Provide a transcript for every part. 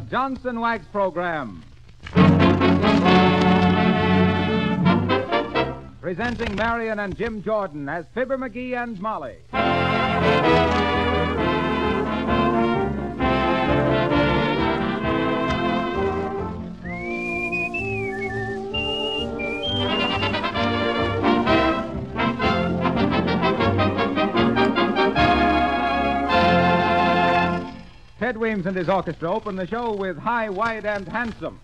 Johnson Wax Program. Presenting Marion and Jim Jordan as Fibber McGee and Molly. Ted Weems and his orchestra open the show with High, Wide, and Handsome.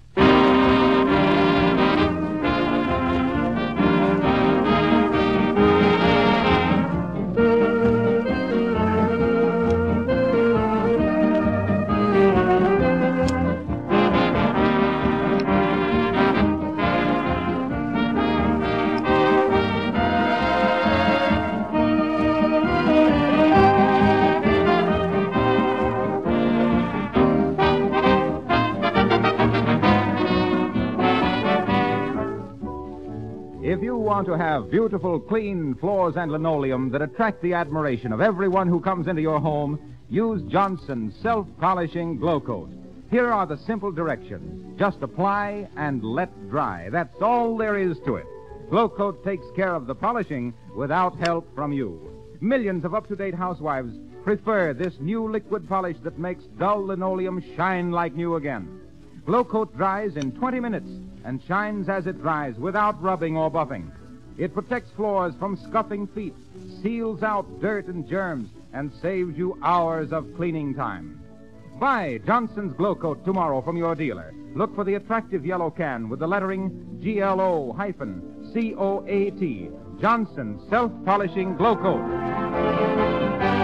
If you want to have beautiful, clean floors and linoleum that attract the admiration of everyone who comes into your home, use Johnson's self-polishing Glow Coat. Here are the simple directions. Just apply and let dry. That's all there is to it. Glow Coat takes care of the polishing without help from you. Millions of up-to-date housewives prefer this new liquid polish that makes dull linoleum shine like new again. Glow Coat dries in 20 minutes and shines as it dries without rubbing or buffing. It protects floors from scuffing feet, seals out dirt and germs, and saves you hours of cleaning time. Buy Johnson's Glow Coat tomorrow from your dealer. Look for the attractive yellow can with the lettering GLO-COAT. Johnson's Self-Polishing Glow Coat.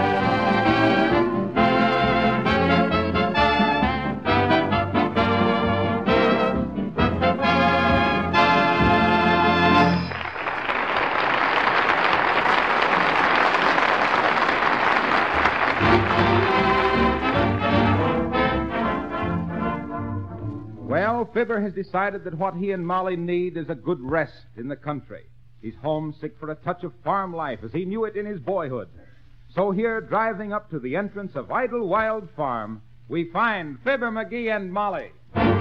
Well, Fibber has decided that what he and Molly need is a good rest in the country. He's homesick for a touch of farm life as he knew it in his boyhood. So here, driving up to the entrance of Idlewild Farm, we find Fibber McGee and Molly.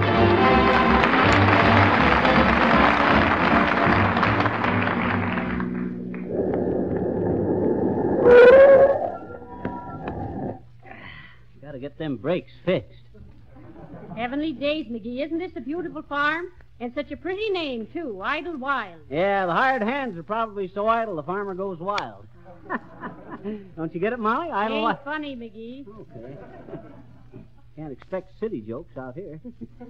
Gotta get them brakes fixed. Heavenly days, McGee. Isn't this a beautiful farm? And such a pretty name, too, Idlewild. Yeah, the hired hands are probably so idle the farmer goes wild. Don't you get it, Molly? Idlewild. Ain't funny, McGee. Okay. Can't expect city jokes out here.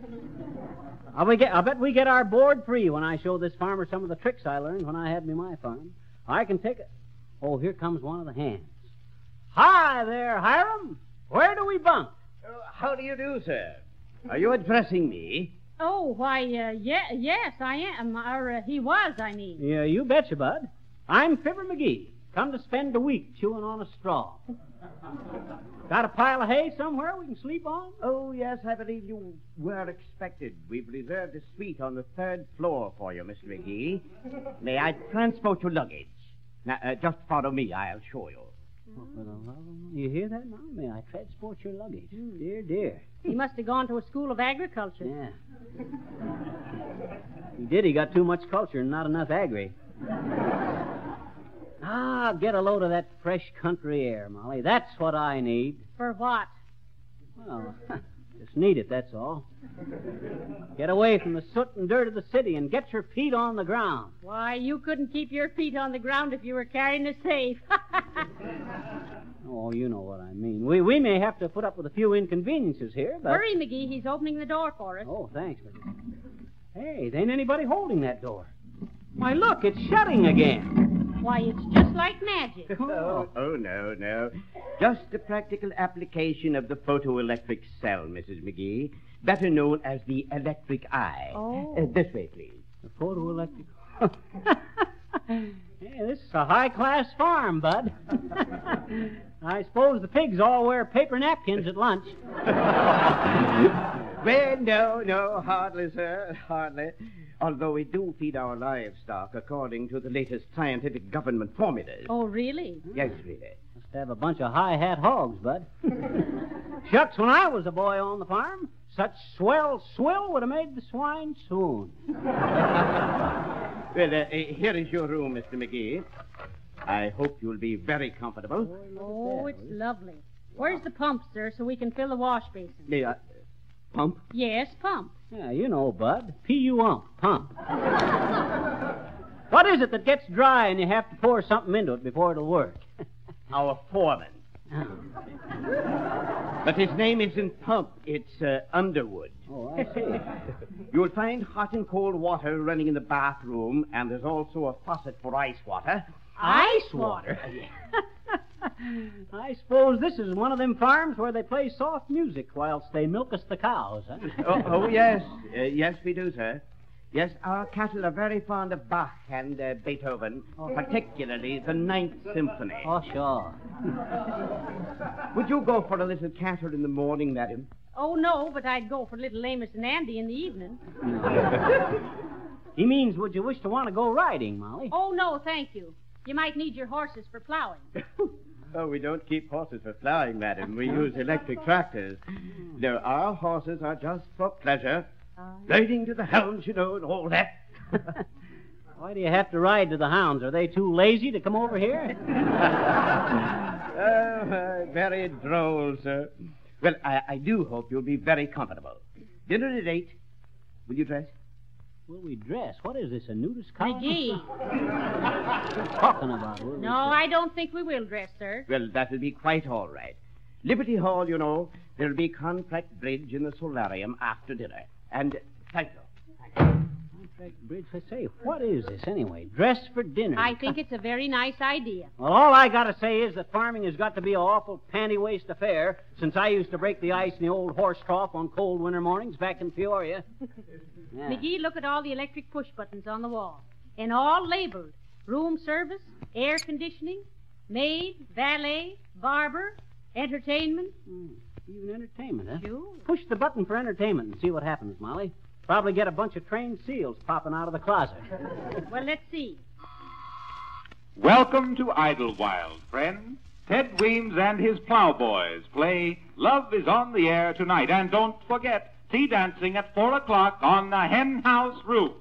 I'll bet we get our board free when I show this farmer some of the tricks I learned when I had me my farm. I can take it. Oh, here comes one of the hands. Hi there, Hiram. Where do we bunk? How do you do, sir? Are you addressing me? Oh, why, yes, I am. Or he was, I mean. Yeah, you betcha, Bud. I'm Fibber McGee. Come to spend a week chewing on a straw. Got a pile of hay somewhere we can sleep on? Oh, yes, I believe you were expected. We've reserved a suite on the 3rd floor for you, Mr. McGee. May I transport your luggage? Now, just follow me. I'll show you. You hear that, Mom? May I transport your luggage? Dear, dear. He must have gone to a school of agriculture. Yeah. He did. He got too much culture and not enough agri. Get a load of that fresh country air, Molly. That's what I need. For what? Well, just need it, that's all. Get away from the soot and dirt of the city and get your feet on the ground. Why, you couldn't keep your feet on the ground if you were carrying a safe. Oh, you know what I mean. We may have to put up with a few inconveniences here, but... Hurry, McGee. He's opening the door for us. Oh, thanks, McGee. Hey, there ain't anybody holding that door. Why, look, it's shutting again. Why, it's just like magic. Oh, no. Just a practical application of the photoelectric cell, Mrs. McGee, better known as the electric eye. Oh. This way, please. The photoelectric... Hey, this is a high-class farm, Bud. I suppose the pigs all wear paper napkins at lunch. Well, no, hardly, sir, hardly. Although we do feed our livestock according to the latest scientific government formulas. Oh, really? Yes, really. Must have a bunch of high-hat hogs, Bud. Shucks, when I was a boy on the farm, Such swell swill would have made the swine swoon. Well, here is your room, Mr. McGee. I hope you'll be very comfortable. Oh, it's lovely. Where's the pump, sir, so we can fill the wash basin? The, pump? Yes, pump. Yeah, you know, Bud. P-U-ump, pump. What is it that gets dry and you have to pour something into it before it'll work? Our foreman. Oh. But his name isn't Pump, it's Underwood. Oh, I see. You'll find hot and cold water running in the bathroom, and there's also a faucet for ice water. Ice water? I suppose this is one of them farms where they play soft music whilst they milk us the cows, huh? Oh, yes. Yes, we do, sir. Yes, our cattle are very fond of Bach and Beethoven, particularly the Ninth Symphony. Oh, sure. Would you go for a little canter in the morning, madam? Oh, no, but I'd go for little Amos and Andy in the evening. He means, would you wish to want to go riding, Molly? Oh, no, thank you. You might need your horses for plowing. Oh, we don't keep horses for plowing, madam. We use electric tractors. No, our horses are just for pleasure. Riding to the hounds, you know, and all that. Why do you have to ride to the hounds? Are they too lazy to come over here? Very droll, sir. Well, I do hope you'll be very comfortable. Dinner at 8. Will you dress? Will we dress? What is this, a nudist column? McGee. What are you talking about? No, I don't think we will dress, sir. Well, that'll be quite all right. Liberty Hall, you know, there'll be contract bridge in the solarium after dinner. And thank you. Contract bridge, I say. What is this, anyway? Dress for dinner. I think it's a very nice idea. Well, all I got to say is that farming has got to be an awful panty-waist affair since I used to break the ice in the old horse trough on cold winter mornings back in Peoria. Yeah. McGee, look at all the electric push buttons on the wall. And all labeled. Room service, air conditioning, maid, valet, barber, entertainment. Even entertainment, huh? Sure. Push the button for entertainment and see what happens, Molly. Probably get a bunch of trained seals popping out of the closet. Well, let's see. Welcome to Idlewild, friends. Ted Weems and his plowboys play Love is on the Air tonight. And don't forget, tea dancing at 4 o'clock on the hen house roof.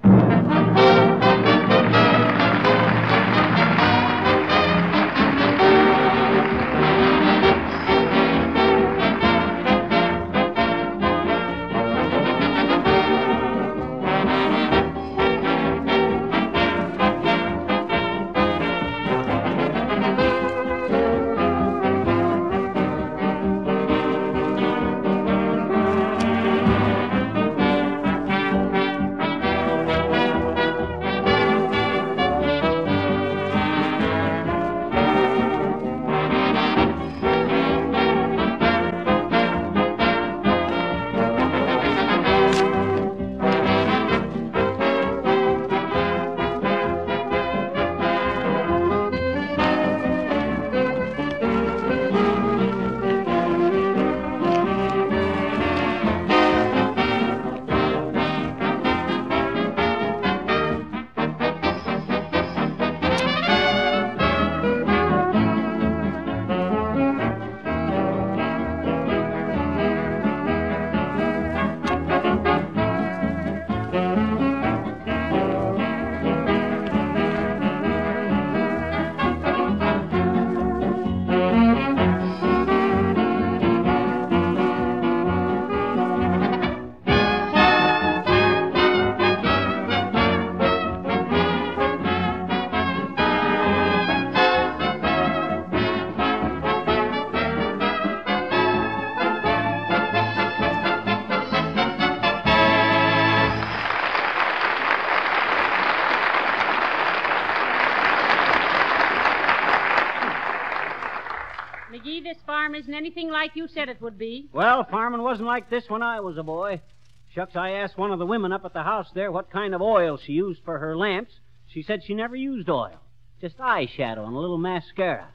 McGee, this farm isn't anything like you said it would be. Well, farming wasn't like this when I was a boy. Shucks, I asked one of the women up at the house there what kind of oil she used for her lamps. She said she never used oil. Just eyeshadow and a little mascara.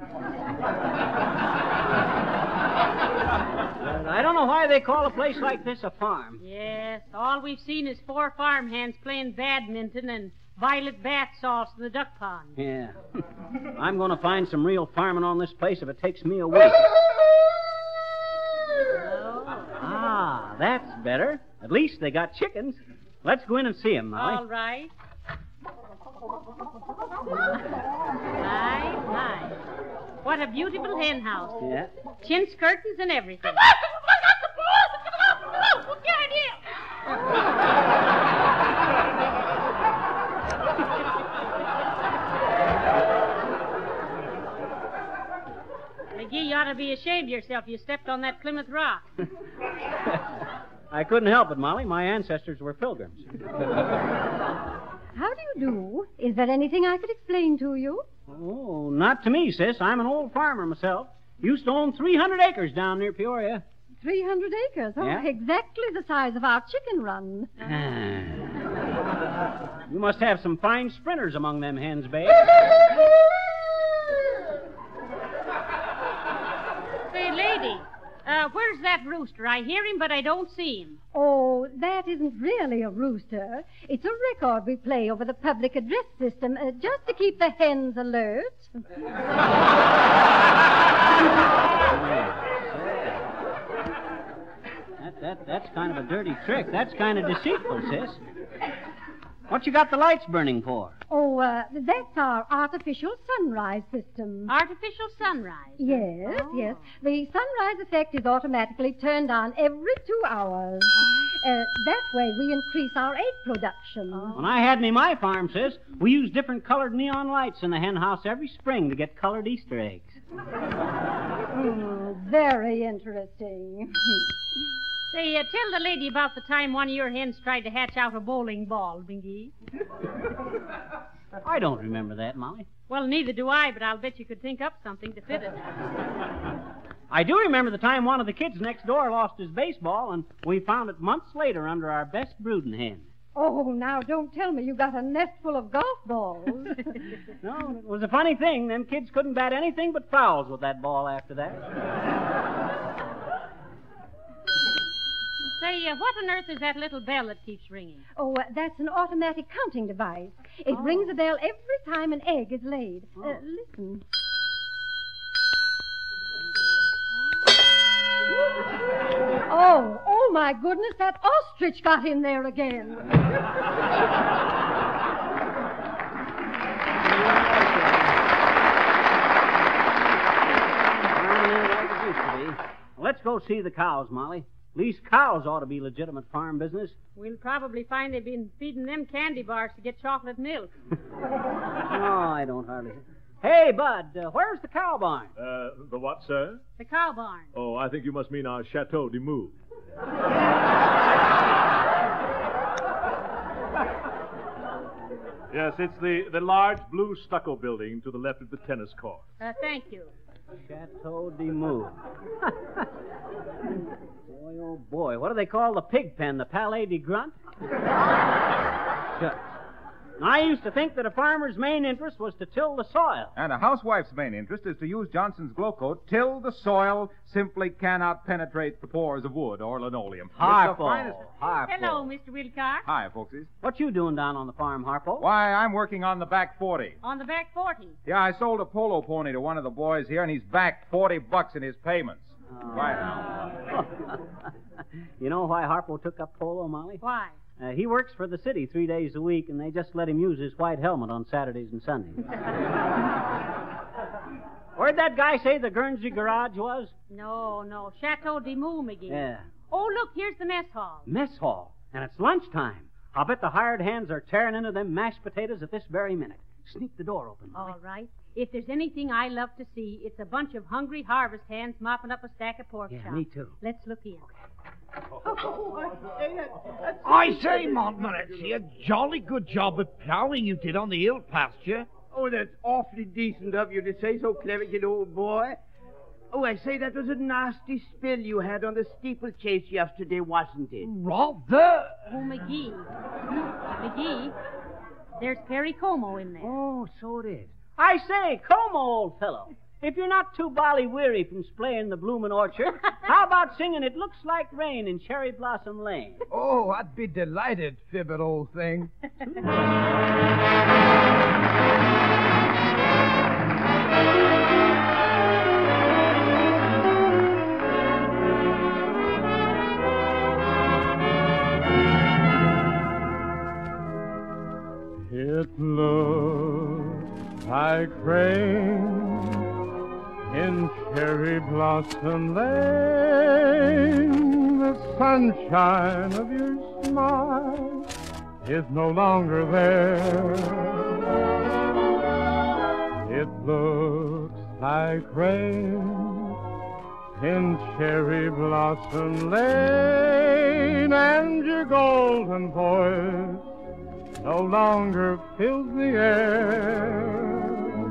I don't know why they call a place like this a farm. Yes, all we've seen is 4 farmhands playing badminton and violet bath salts in the duck pond. Yeah. I'm going to find some real farming on this place if it takes me a week. Oh. Ah, that's better. At least they got chickens. Let's go in and see them, Molly. All right. My. What a beautiful hen house. Yeah. Chintz curtains and everything. McGee, you ought to be ashamed of yourself. You stepped on that Plymouth Rock. I couldn't help it, Molly. My ancestors were pilgrims. How do you do? Is there anything I could explain to you? Oh, not to me, sis. I'm an old farmer myself. Used to own 300 acres down near Peoria. 300 acres? Oh, Yeah. exactly the size of our chicken run. You must have some fine sprinters among them hens, babe. Say, lady, where's that rooster? I hear him, but I don't see him. Oh, that isn't really a rooster. It's a record we play over the public address system just to keep the hens alert. That's kind of a dirty trick. That's kind of deceitful, sis. What you got the lights burning for? Oh, that's our artificial sunrise system. Artificial sunrise. Yes, Oh. yes. The sunrise effect is automatically turned on every 2 hours. That way we increase our egg production. When I had my farm, sis, we used different colored neon lights in the hen house every spring to get colored Easter eggs. Very interesting. Say, tell the lady about the time one of your hens tried to hatch out a bowling ball, McGee. I don't remember that, Molly. Well, neither do I, but I'll bet you could think up something to fit it. I do remember the time one of the kids next door lost his baseball, and we found it months later under our best brooding hen. Oh, now don't tell me you got a nest full of golf balls. No, it was a funny thing. Them kids couldn't bat anything but fouls with that ball after that. Say, what on earth is that little bell that keeps ringing? Oh, that's an automatic counting device. It rings a bell every time an egg is laid. Listen. Oh, my goodness, that ostrich got in there again. Let's go see the cows, Molly. At least cows ought to be legitimate farm business. We'll probably find they've been feeding them candy bars to get chocolate milk. Oh, I don't hardly. Hey, Bud, where's the cow barn? The what, sir? The cow barn. Oh, I think you must mean our Chateau de Mou. Yes, it's the large blue stucco building to the left of the tennis court. Thank you. Chateau de Mou. Boy, oh boy, what do they call the pig pen? The Palais de Grunt? Shucks. I used to think that a farmer's main interest was to till the soil. And a housewife's main interest is to use Johnson's Glow Coat till the soil simply cannot penetrate the pores of wood or linoleum. Harpo. Harpo. Hello, Mr. Wilcox. Hi, folksies. What you doing down on the farm, Harpo? Why, I'm working on the back 40. On the back 40. Yeah, I sold a polo pony to one of the boys here, and he's back $40 in his payments. Right now. You know why Harpo took up polo, Molly? Why? He works for the city 3 days a week, and they just let him use his white helmet on Saturdays and Sundays. Where'd that guy say the Guernsey garage was? No. Chateau de Mou, McGee. Yeah. Oh, look, here's the mess hall. Mess hall. And it's lunchtime. I'll bet the hired hands are tearing into them mashed potatoes at this very minute. Sneak the door open, Molly. All right. If there's anything I love to see, it's a bunch of hungry harvest hands mopping up a stack of pork chops. Yeah, me too. Let's look in. I say, Montmorency, a jolly good job of plowing you did on the hill pasture. Oh, that's awfully decent of you to say so, Cleverkin, old boy. Oh, I say, that was a nasty spill you had on the steeplechase yesterday, wasn't it? Rather. Oh, McGee. McGee, there's Perry Como in there. Oh, so it is. I say, Como, old fellow, if you're not too bally weary from splaying the bloomin' orchard, how about singing It Looks Like Rain in Cherry Blossom Lane? Oh, I'd be delighted, Fibbit, old thing. like rain in cherry blossom lane. The sunshine of your smile is no longer there. It looks like rain in cherry blossom lane, and your golden voice no longer fills the air.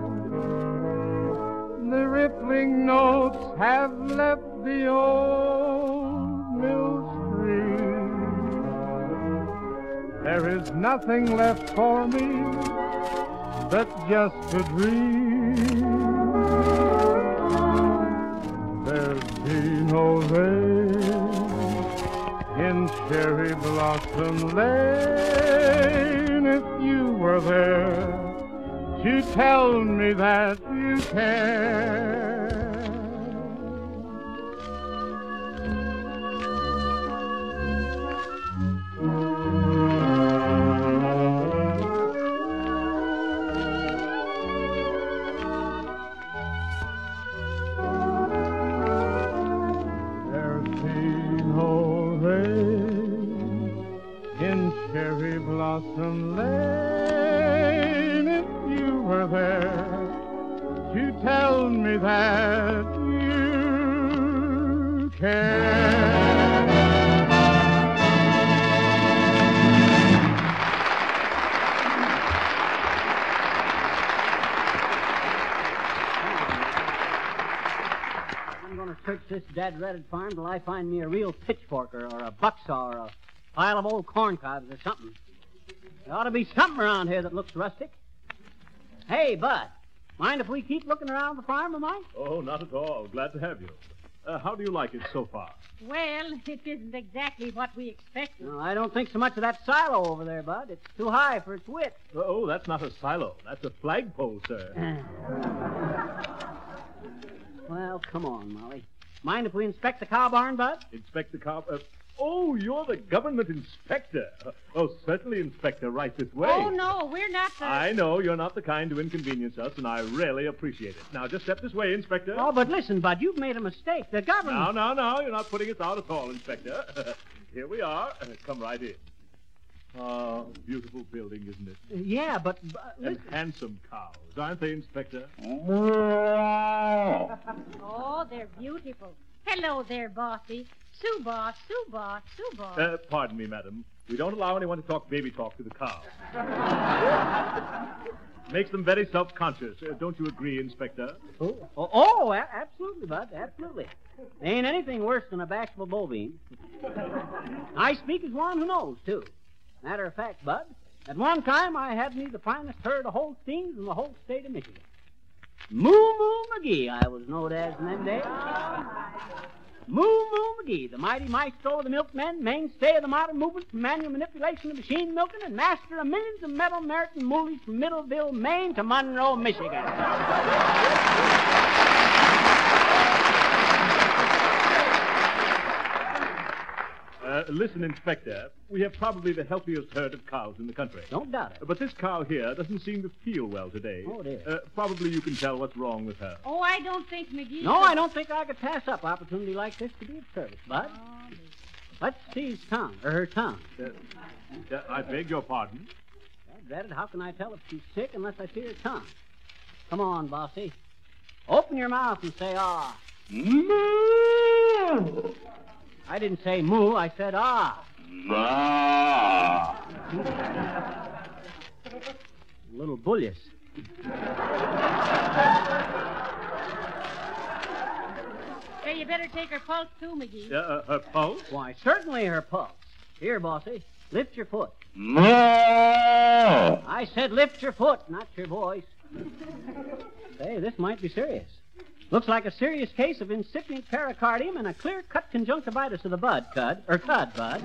The rippling notes have left the old mill stream. There is nothing left for me but just a dream. There'd be no rain in cherry blossom lane if you were there to tell me that you care. There'd be no rain in cherry blossom lane if you were there to tell me that you care. I'm going to search this dad-ratted farm till I find me a real pitchfork or a bucksaw or a pile of old corn cobs or something. There ought to be something around here that looks rustic. Hey, Bud, mind if we keep looking around the farm of mine? Oh, not at all. Glad to have you. How do you like it so far? Well, it isn't exactly what we expected. No, I don't think so much of that silo over there, Bud. It's too high for its width. Oh, that's not a silo. That's a flagpole, sir. Well, come on, Molly. Mind if we inspect the cow barn, Bud? Inspect the cow... oh, you're the government inspector. Oh, certainly, Inspector. Right this way. Oh, no, we're not the... I know you're not the kind to inconvenience us, and I really appreciate it. Now, just step this way, Inspector. Oh, but listen, Bud, you've made a mistake. The government... No. You're not putting us out at all, Inspector. Here we are. Come right in. Oh, beautiful building, isn't it? Yeah, but And listen. handsome cows, aren't they, Inspector? Oh, they're beautiful. Hello there, Bossy. Sue Boss. Pardon me, madam. We don't allow anyone to talk baby talk to the cows. Makes them very self-conscious. Don't you agree, Inspector? Absolutely, Bud, absolutely. Ain't anything worse than a bashful bovine. I speak as one who knows, too. Matter of fact, Bud, at one time I had me the finest herd of Holsteins in the whole state of Michigan. Moo Moo McGee, I was known as in them days. Moo Moo McGee, the mighty maestro of the milkmen, mainstay of the modern movement for manual manipulation of machine milking, and master of millions of metal American moolies from Middleville, Maine to Monroe, Michigan. Listen, Inspector, we have probably the healthiest herd of cows in the country. Don't doubt it. But this cow here doesn't seem to feel well today. Oh, dear. Probably you can tell what's wrong with her. Oh, I don't think McGee... No, I don't think I could pass up opportunity like this to be of service, Bud. Oh, Let's see his tongue, or her tongue. I beg your pardon? Dad, how can I tell if she's sick unless I see her tongue? Come on, Bossy. Open your mouth and say, ah. Moo! I didn't say moo, I said ah. Ma! Little bullious. Hey, you better take her pulse, too, McGee. Her pulse? Why, certainly her pulse. Here, Bossy, lift your foot. Ma! I said lift your foot, not your voice. Say, this might be serious. Looks like a serious case of incipient pericardium and a clear-cut conjunctivitis of the cud, Bud.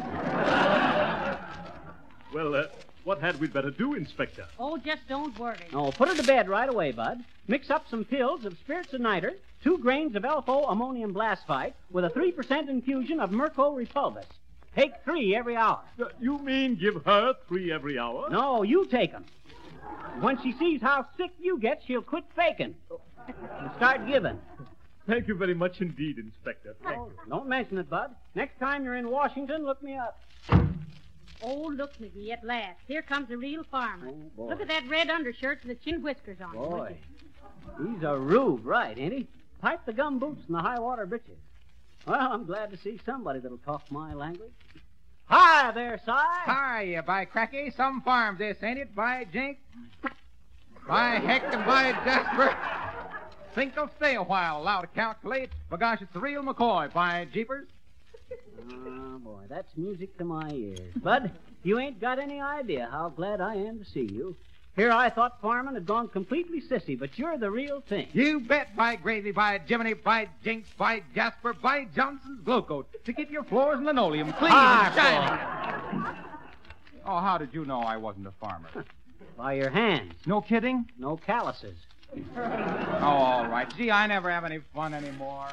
Well, what had we better do, Inspector? Oh, just don't worry. Oh, put her to bed right away, Bud. Mix up some pills of spirits of nitre, 2 grains of alpha-ammonium blasphite, with a 3% infusion of mercurochrolus. Take 3 every hour. You mean give her 3 every hour? No, you take them. When she sees how sick you get, she'll quit faking and start giving. Thank you very much indeed, Inspector. Thank you. Don't mention it, Bud. Next time you're in Washington, look me up. Oh, look, McGee, at last. Here comes a real farmer. Oh, boy. Look at that red undershirt and the chin whiskers on him. Boy, he's a rube, right, ain't he? Pipe the gum boots and the high water breeches. Well, I'm glad to see somebody that'll talk my language. Hi there, Si. Hi, by cracky, some farm this, ain't it, by Jink? By heck and by Jasper. Think I'll stay a while, allow to calculate. But gosh, it's the real McCoy, by jeepers. Oh, boy, that's music to my ears. Bud, you ain't got any idea how glad I am to see you. Here I thought farming had gone completely sissy, but you're the real thing. You bet, by gravy, by Jiminy, by Jinx, by Jasper, by Johnson's Glow Coat, to keep your floors and linoleum clean and shining. Oh, how did you know I wasn't a farmer? By your hands. No kidding? No calluses. Oh, all right. Gee, I never have any fun anymore.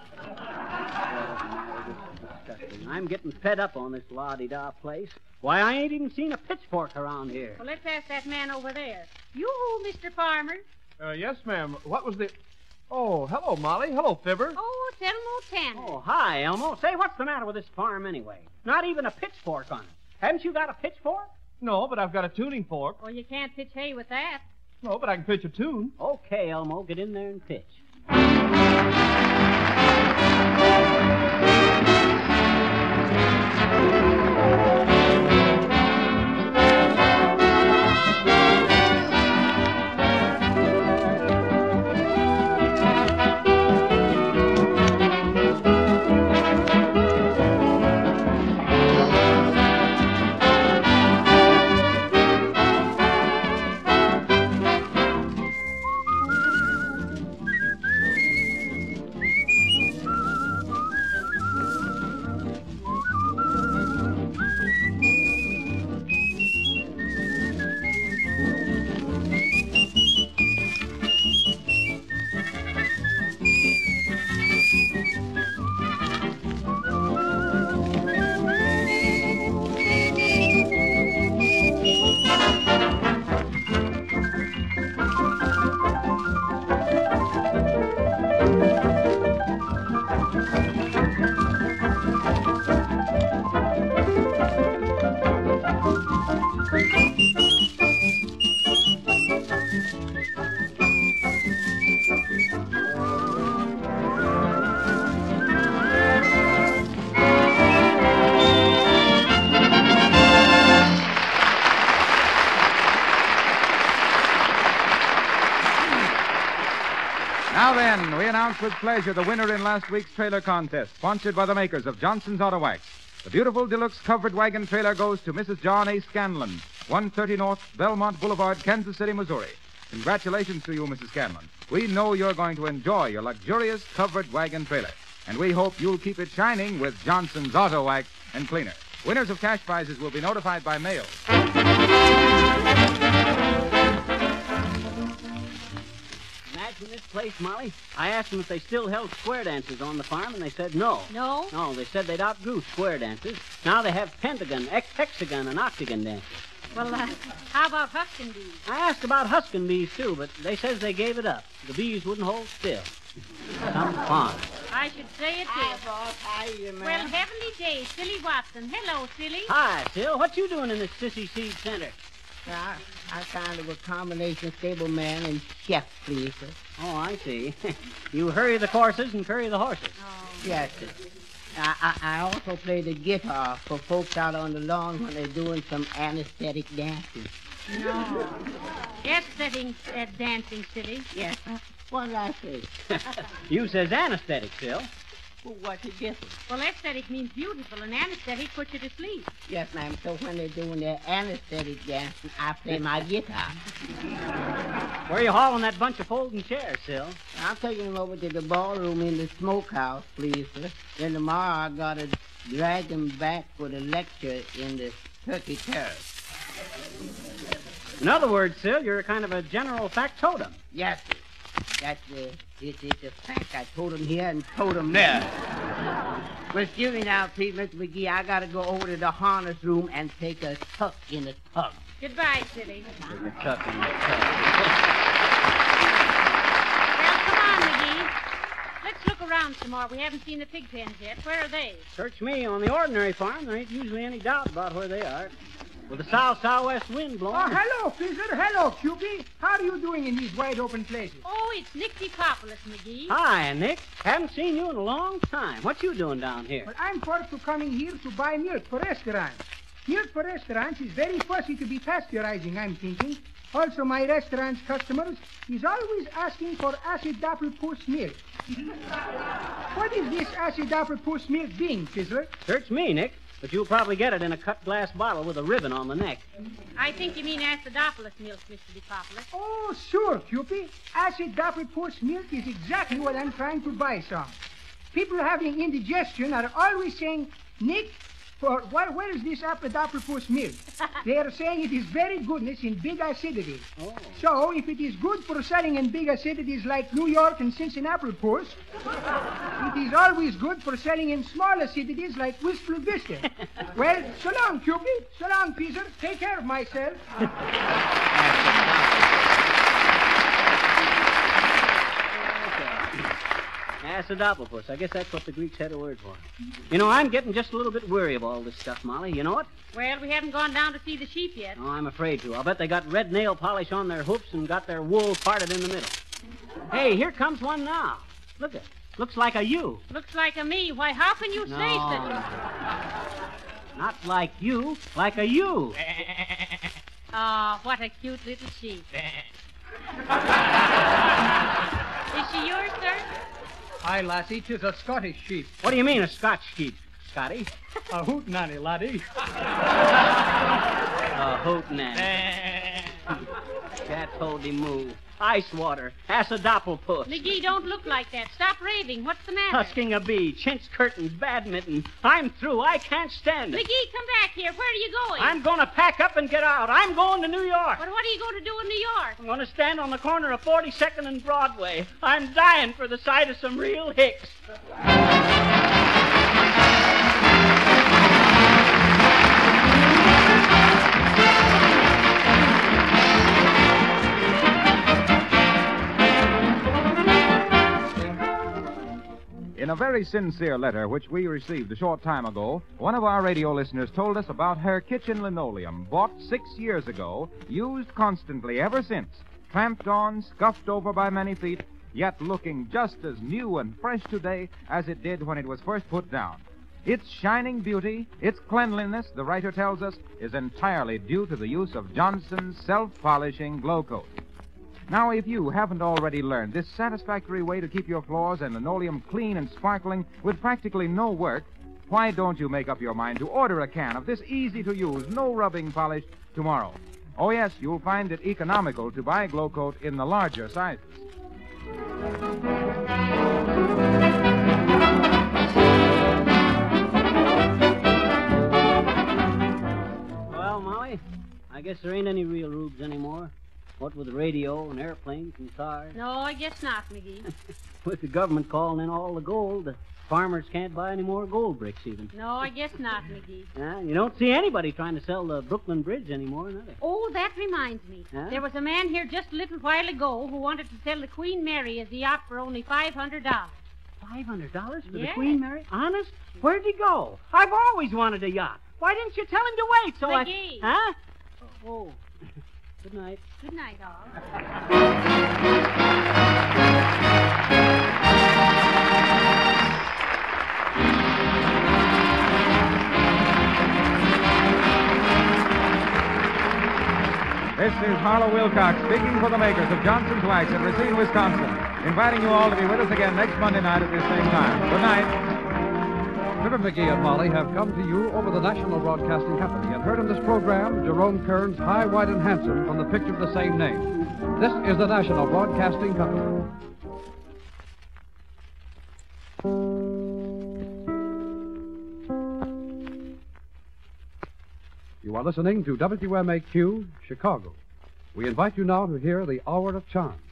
I'm getting fed up on this la-di-da place. Why, I ain't even seen a pitchfork around here. Well, let's ask that man over there. You, Mr. Farmer. Yes, ma'am. What was the... Oh, hello, Molly. Hello, Fibber. Oh, it's Elmo Tanner. Oh, hi, Elmo. Say, what's the matter with this farm anyway? Not even a pitchfork on it. Haven't you got a pitchfork? No, but I've got a tuning fork. Oh, you can't pitch hay with that. No, but I can pitch a tune. Okay, Elmo, get in there and pitch. Now then, we announce with pleasure the winner in last week's trailer contest, sponsored by the makers of Johnson's Auto Wax. The beautiful deluxe covered wagon trailer goes to Mrs. John A. Scanlon, 130 North Belmont Boulevard, Kansas City, Missouri. Congratulations to you, Mrs. Scanlon. We know you're going to enjoy your luxurious covered wagon trailer, and we hope you'll keep it shining with Johnson's Auto Wax and Cleaner. Winners of cash prizes will be notified by mail. Imagine this place, Molly. I asked them if they still held square dances on the farm, and they said no. No? No, they said they'd outgrew square dances. Now they have pentagon, hexagon, and octagon dances. Well, how about husking bees? I asked about husking bees, too, but they says they gave it up. The bees wouldn't hold still. Some fun. I should say it Hi, is. boss. How are you, man? Well, heavenly day, Silly Watson. Hello, Silly. Hi, Sil. What you doing in this Sissy Seed Center? I'm kind of a combination stableman and chef, please, sir. Oh, I see. You hurry the courses and curry the horses. Oh. Yes, sir. I also play the guitar for folks out on the lawn when they're doing some anesthetic dancing. No. Yes, dancing, Silly. Yes. What did I say? You says anesthetic, Sil. Well, what's the difference? Well, aesthetic means beautiful, and anesthetic puts you to sleep. Yes, ma'am. So when they're doing their anesthetic dancing, I play my guitar. Where are you hauling that bunch of folding chairs, Sil? I'm taking them over to the ballroom in the smokehouse, please, sir. Then tomorrow I gotta drag them back for the lecture in the turkey terrace. In other words, Sil, you're a kind of a general factotum. Yes, sir. That's it's a fact. I told him here and told him there. Well, excuse me now, please, Mr. McGee. I gotta go over to the harness room and take a tuck in the tug. Goodbye, silly. You're tough and you're Well, come on, McGee. Let's look around some more. We haven't seen the pig pens yet. Where are they? Search me. On the ordinary farm, there ain't usually any doubt about where they are. With the southwest wind blowing. Oh, hello, Fizzer. Hello, Cupid. How are you doing in these wide open places? Oh, it's Nick DePopulis, McGee. Hi, Nick. Haven't seen you in a long time. What you doing down here? Well, I'm for to coming here to buy milk for restaurants. Milk for restaurants is very fussy to be pasteurizing, I'm thinking. Also, my restaurant's customers is always asking for acidophilus milk. What is this acidophilus milk being, Fizzler? Search me, Nick. But you'll probably get it in a cut glass bottle with a ribbon on the neck. I think you mean acidophilus milk, Mr. DePopulis. Oh, sure, Cupid. Acidophilus milk is exactly what I'm trying to buy some. People having indigestion are always saying, Nick, where is this acidophilus milk? They are saying it is very goodness in big acidity. Oh. So, if it is good for selling in big acidities like New York and Cincinnati Puss, it is always good for selling in small acidities like Wistful Vista. Well, so long, Cupid. So long, Peter. Take care of myself. Acidophilus. I guess that's what the Greeks had a word for. You know, I'm getting just a little bit weary of all this stuff, Molly. You know it? Well, we haven't gone down to see the sheep yet. Oh, I'm afraid to. I'll bet they got red nail polish on their hoofs and got their wool parted in the middle. Hey, here comes one now. Look it. Looks like a you. Looks like a me. Why, how can you say such Not like you, like a you. Oh, what a cute little sheep. Is she yours, sir? Aye, lassie, 'tis a Scottish sheep. What do you mean, a Scotch sheep, Scotty? A hootenanny, laddie. A hootenanny. Cat-toady moo. Ice water. Acidophilus. McGee, don't look like that. Stop raving. What's the matter? Husking a bee. Chintz curtains. Badminton. I'm through. I can't stand it. McGee, come back here. Where are you going? I'm going to pack up and get out. I'm going to New York. But what are you going to do in New York? I'm going to stand on the corner of 42nd and Broadway. I'm dying for the sight of some real hicks. In a very sincere letter which we received a short time ago, one of our radio listeners told us about her kitchen linoleum, bought 6 years ago, used constantly ever since, tramped on, scuffed over by many feet, yet looking just as new and fresh today as it did when it was first put down. Its shining beauty, its cleanliness, the writer tells us, is entirely due to the use of Johnson's self-polishing Glow Coat. Now, if you haven't already learned this satisfactory way to keep your floors and linoleum clean and sparkling with practically no work, why don't you make up your mind to order a can of this easy-to-use, no-rubbing polish tomorrow? Oh, yes, you'll find it economical to buy Glow Coat in the larger sizes. Well, Molly, I guess there ain't any real rubes anymore. What with the radio and airplanes and cars. No, I guess not, McGee. With the government calling in all the gold, the farmers can't buy any more gold bricks even. No, I guess not, McGee. You don't see anybody trying to sell the Brooklyn Bridge anymore, neither. Oh, that reminds me. Huh? There was a man here just a little while ago who wanted to sell the Queen Mary as a yacht for only $500. $500 for the Yes. Queen Mary? Honest? Where'd he go? I've always wanted a yacht. Why didn't you tell him to wait so McGee. Huh? Oh. Good night. Good night, all. This is Harlow Wilcox speaking for the makers of Johnson's Wax in Racine, Wisconsin, inviting you all to be with us again next Monday night at this same time. Good night. Fibber McGee and Molly have come to you over the National Broadcasting Company and heard in this program Jerome Kern's High, Wide, and Handsome from the picture of the same name. This is the National Broadcasting Company. You are listening to WMAQ, Chicago. We invite you now to hear the Hour of Charm.